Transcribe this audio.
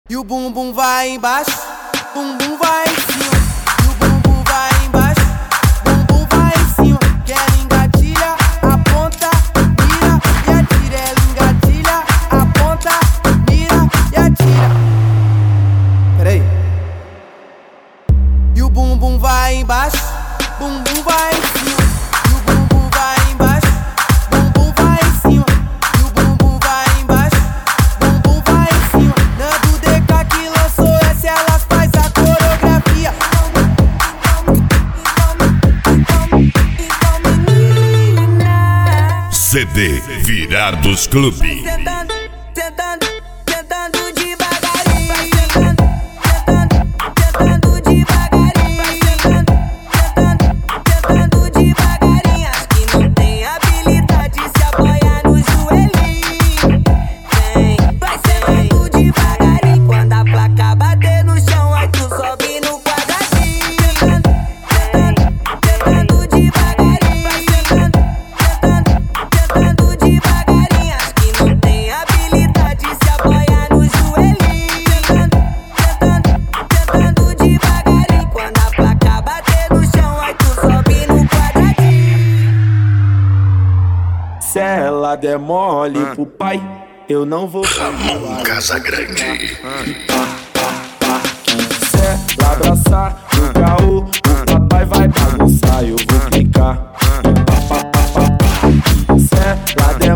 E o bumbum vai embaixo, bumbum vai em cima. E o bumbum vai embaixo, bumbum vai em cima. Que ela engatilha, aponta, mira e atira. Ela engatilha, aponta, mira e atira. Peraí. E o bumbum vai embaixo, bumbum vai em cima. E o bumbum vai embaixo, bumbum vai em cima. E o bumbum vai embaixo, bumbum vai em cima. Nando DK que lançou essa, elas faz a coreografia. CD Virados Clube. Sentando devagarinho, sentando devagarinho, sentando devagarinho. As que não tem habilidade se apoia no joelhinho. Vai sentando devagarinho. Quando a placa bater no chão, aí tu sobe no quadradinho. Sentando devagarinho, vai sentando devagarinho. As que não tem habilidade se apoia no joelhinho. Sentando devagarinho. Quando a placa bater no chão, aí tu sobe no quadradinho. Se ela der mole pro pai, eu não vou Ramon Casagrande. Se ela abraçar no caô, o papai vai bagunçar, eu vou clicar. Se ela der